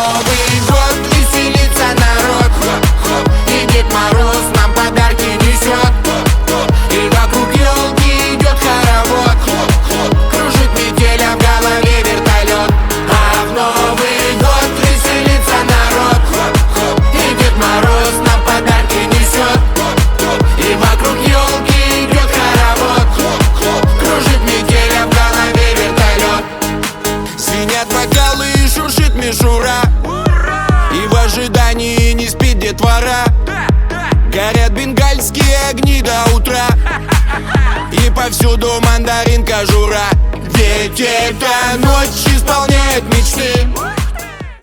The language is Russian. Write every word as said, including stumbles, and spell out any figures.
Новый год веселится народ, и Дед Мороз нам подарки несет, и вокруг елки идет хоровод, кружит метель, а в голове вертолет. А в Новый год веселится народ, и Дед Мороз нам подарки несет, и вокруг елки идет хоровод, кружит метель, а в голове вертолет. Звенят бокалы и шуршит мишура, и в ожидании не спит детвора. Горят бенгальские огни до утра, и повсюду мандарин кожура. Ведь эта ночь исполняет мечты